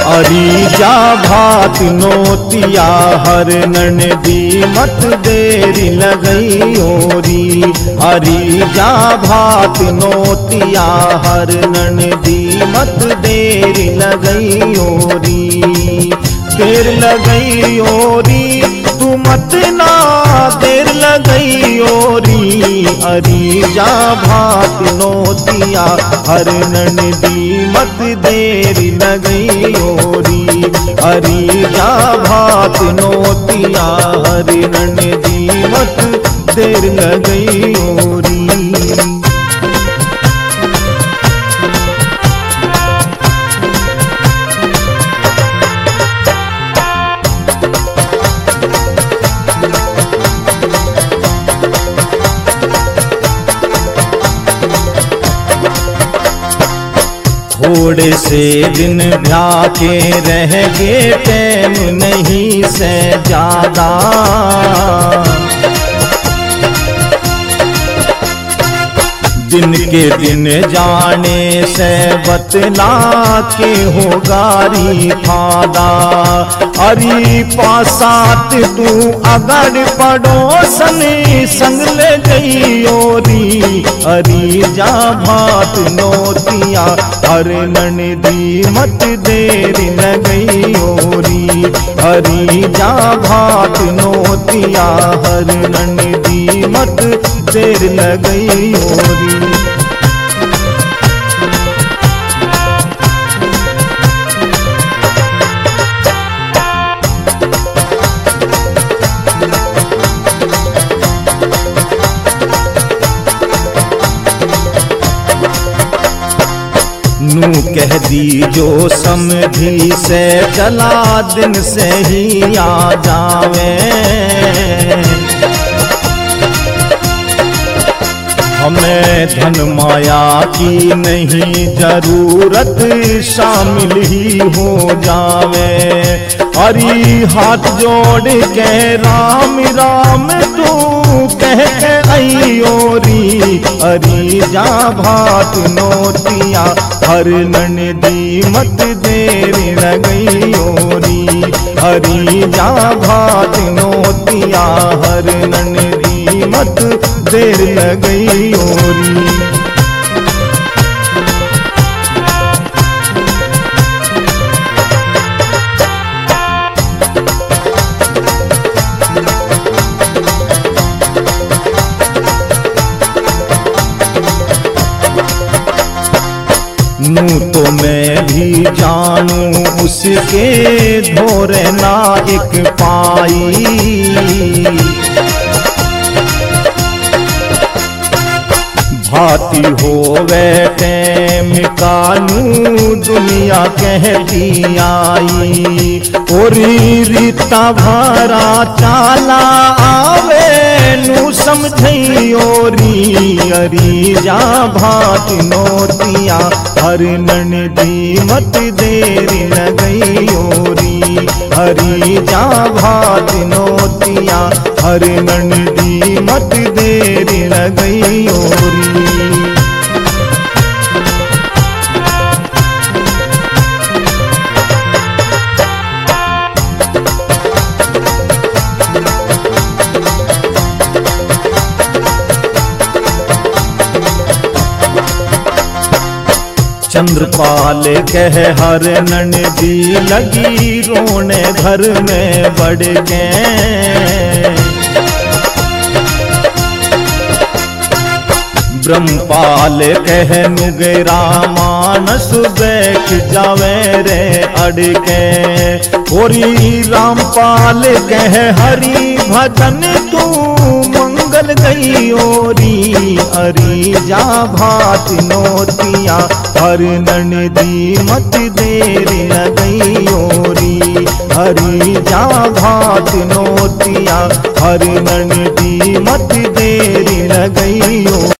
अरी जा भात नोतिया हर ननदी मत देरी लगई ओरी। अरी जा भात नोतिया हर ननदी मत देरी लगई ओरी। देर लगई ओरी तू मत ना देर लगई ओरी। अरी जा भात नोतिया हर ननदी मत देरी लगई ओरी। अरी जा भात नोतिया हर ननदी मत देर लगई ओरी। थोड़े से दिन भ्याके रह गए टाइम नहीं से ज्यादा। दिन के दिन जाने से बतला के हो गारी फादा। अरी पासात तू अगर पड़ोसन संग ले गई ओरी। अरी जा भात नोतिया हर ननदी मत देर लगई ओरी। अरी जा भात नोतिया हर ननदी मत देर लगई ओरी। नू कह दी जो समझी से चला दिन से ही आ जावे। हमें धन माया की नहीं जरूरत शामिल ही हो जावे। अरी हाथ जोड़ के राम राम तू कह के आई ओरी। अरी जा भात नोतिया हर ननदी मत देर लगई ओरी। अरी जा भात नोतिया हर ननदी मत देर लगई ओरी। नू तो मैं भी जानू उसके धोरे ना एक पाई। भाती होवे टैम कानू दुनिया कहती आई। और रीता भरा चाला आवे नू समझई ओरी। अरी जा भात नोतिया हर ननदी मत देर लगई ओरी। अरी जा भात नोतिया हर ननदी मत देर लगई ओरी। चंद्रपाल कह हर ननदी लगी रोने घर में बढ़ के। ब्रह्मपाल कह नुगेरा मानस बैठ जावे रे अड़के। ओरी रामपाल कह हरि भजन तू मंगल गई ओरी। अरी जा भात नोतिया हर ननदी मत देर लगई ओरी। अरी जा भात नोतिया हर ननदी मत देर लगई ओरी।